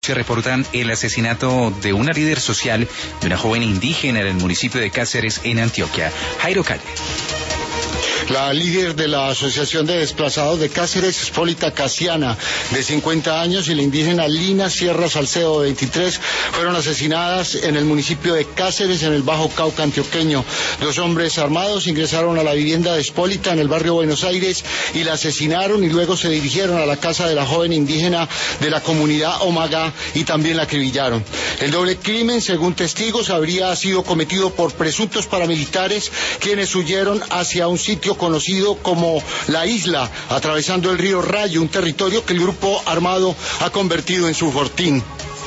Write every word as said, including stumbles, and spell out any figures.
Se reportan el asesinato de una líder social de una joven indígena en el municipio de Cáceres, en Antioquia. Jairo Calle. La líder de la Asociación de Desplazados de Cáceres, Hipólita Casiana, de cincuenta años, y la indígena Lina Sierra Salcedo, de veintitrés, fueron asesinadas en el municipio de Cáceres, en el Bajo Cauca antioqueño. Dos hombres armados ingresaron a la vivienda de Hipólita en el barrio Buenos Aires y la asesinaron, y luego se dirigieron a la casa de la joven indígena de la comunidad Omagá y también la acribillaron. El doble crimen, según testigos, habría sido cometido por presuntos paramilitares, quienes huyeron hacia un sitio conocido como La Isla, atravesando el río Rayo, un territorio que el grupo armado ha convertido en su fortín.